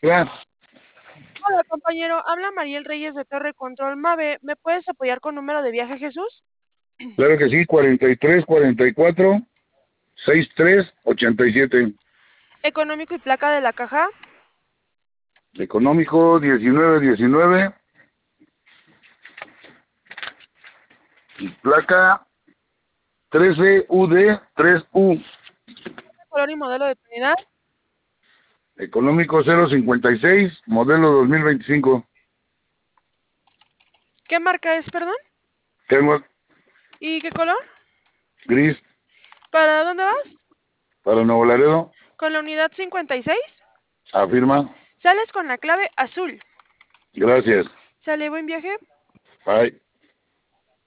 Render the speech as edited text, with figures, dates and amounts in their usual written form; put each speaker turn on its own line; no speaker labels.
Hola,
Hola, compañero. Habla Mariel Reyes de Torre Control Mave. ¿Me puedes apoyar con número de viaje, Jesús?
claro que sí, 43, 44, 63, 87.
Económico y placa de la caja.
Económico 1919 y placa 13UD3U.
Color y modelo de tu unidad.
Económico 056, modelo 2025.
¿Qué marca es, perdón?
Tengo
¿Y qué color?
gris
¿Para dónde vas?
para Nuevo Laredo.
Con la unidad 56.
Afirma.
Sales con la clave azul.
Gracias.
¿Sale buen viaje?
Bye.